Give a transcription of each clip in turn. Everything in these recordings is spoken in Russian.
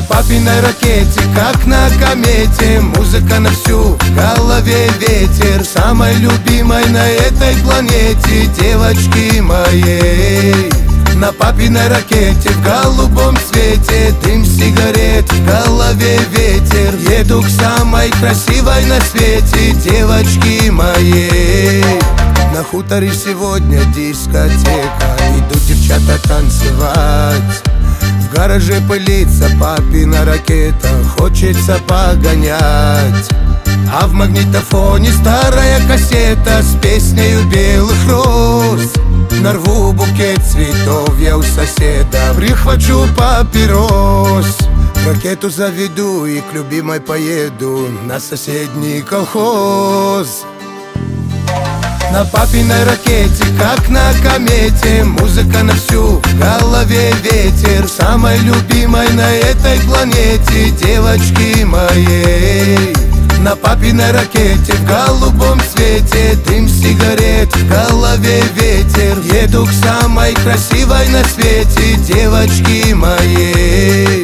папиной ракете, как на комете, музыка на всю, в голове ветер. Самой любимой на этой планете девочки моей. На папиной ракете, в голубом свете, дым сигарет, в голове ветер. Еду к самой красивой на свете девочки моей. На хуторе сегодня дискотека, идут девчата танцевать. В гараже пылится папина ракета, хочется погонять. А в магнитофоне старая кассета с песнею белых роз. Нарву букет цветов я у соседа, прихвачу папирос. Ракету заведу и к любимой поеду на соседний колхоз. На папиной ракете, как на комете, музыка на всю, в голове ветер. Самой любимой на этой планете девочки моей. На папиной ракете, в голубом свете, дым сигарет, в голове ветер. Еду к самой красивой на свете девочки моей.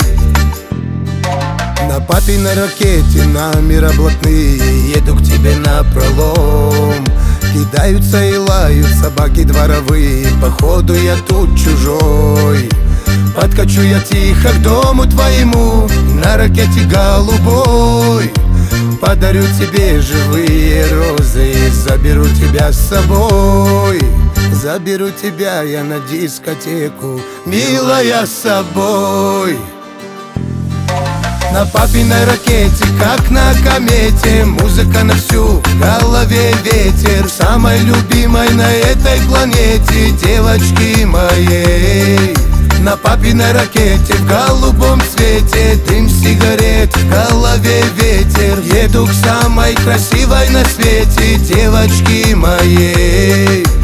На папиной ракете номера блатные, еду к тебе напролом. Кидаются и лают собаки дворовые, походу я тут чужой. Подкачу я тихо к дому твоему на ракете голубой. Подарю тебе живые розы, заберу тебя с собой. Заберу тебя я на дискотеку, милая, с собой. На папиной ракете, как на комете, музыка на всю, в голове ветер. Самой любимой на этой планете девочки моей. На папиной ракете, в голубом свете, дым сигарет, в голове ветер. Еду к самой красивой на свете девочки моей.